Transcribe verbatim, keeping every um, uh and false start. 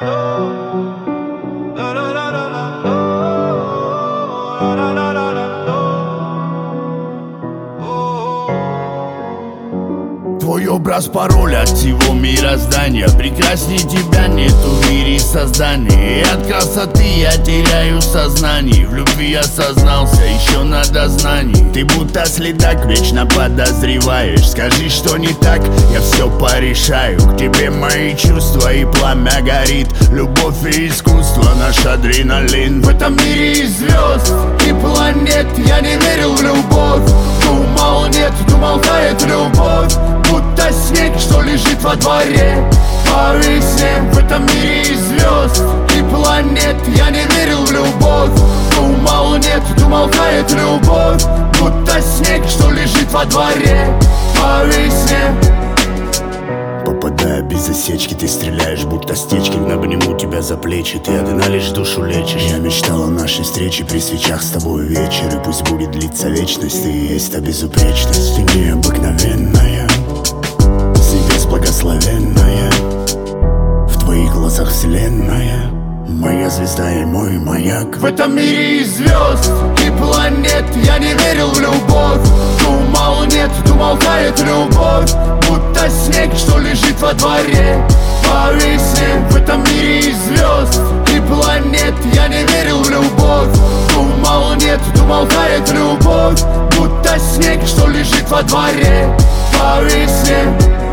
Твой образ пароль от всего мироздания. Прекрасней тебя нету в мире создания. И от красоты я теряю сознание. В любви я сознался еще на дознании. Ты будто следак, вечно подозреваешь. Скажи, что не так, я все порешаю. К тебе мои чувства и пламя горит. Любовь и искусство, наш адреналин. В этом мире и звезд, и планет я не верил в любовь. Думал нет, думал тает любовь. Будто снег, что лежит во дворе по весне. В этом мире и звезд, и планет я не верил в любовь. Думал нет, думал тает любовь. Будто снег, что лежит во дворе по весне. Попадая без засечки, ты стреляешь, будто стечки. Обниму тебя за плечи, ты одна лишь душу лечишь. Я мечтал о нашей встрече при свечах с тобой вечер. И пусть будет длиться вечность, ты и есть та безупречность. Ты необыкновенная, с небес благословенная. В твоих глазах вселенная, моя звезда и мой маяк. В этом мире и звезд, и планет я не верил в любовь. Думал нет, думал тает любовь. Будто снег, что лежит во дворе по весне. В этом мире и звезд, и планет я не верил в любовь. Думал нет, думал тает любовь. Будто снег, что лежит во дворе по весне.